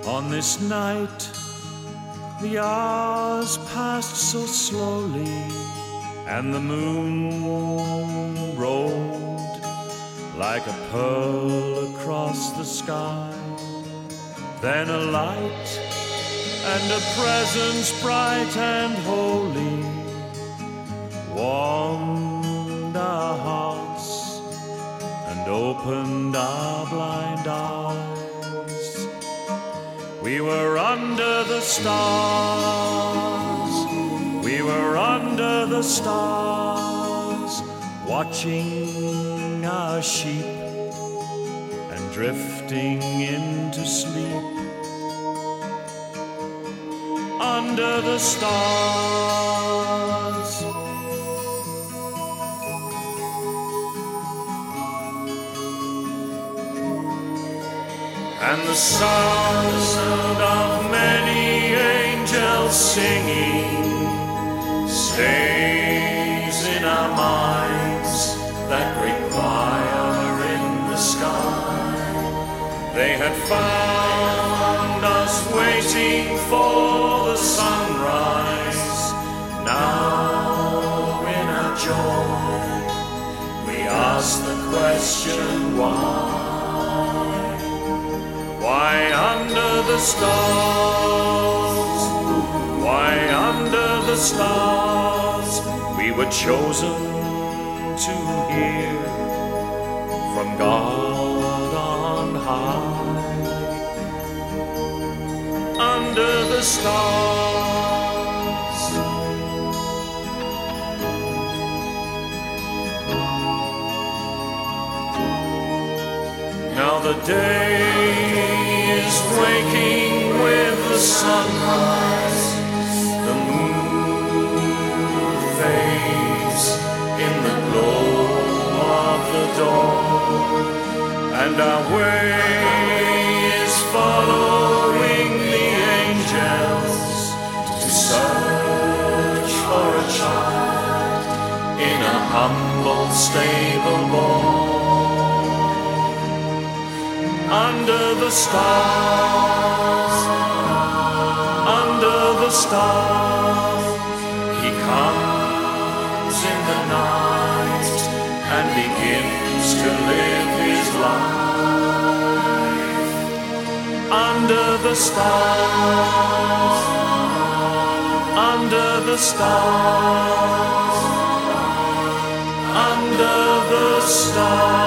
On this night, the hours passed so slowly, and the moon rolled like a pearl across the sky. Then a light and a presence bright and holy warmed our hearts and opened our blind eyes. We were under the stars, we were under the stars, watching our sheep and drifting into sleep. Under the stars. And the sound of many angels singing stays in our minds, that great choir in the sky. They had found us waiting for the sunrise. Now in our joy we ask the question why. Why under the stars? Why under the stars? We were chosen to hear from God on high. Under the stars. Now the day is waking with the sunrise. The moon fades in the glow of the dawn, and our way is following the angels to search for a child in a humble stable born. Under the stars, under the stars, he comes in the night and begins to live his life. Under the stars, under the stars, under the stars.